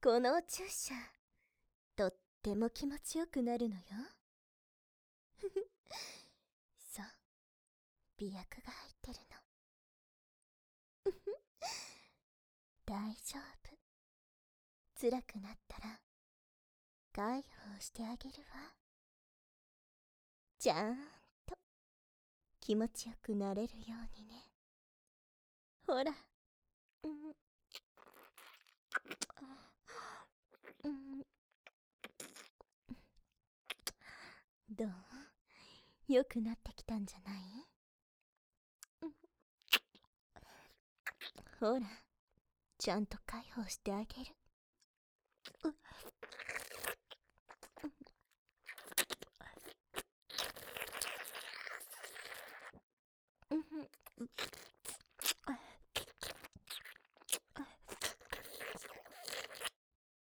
この注射、とっても気持ちよくなるのよ。そう、美薬が入ってるの。大丈夫。辛くなったら、介抱してあげるわ。ちゃんと、気持ちよくなれるようにね。ほら。どう？良くなってきたんじゃない？ほら、ちゃんと介抱してあげる。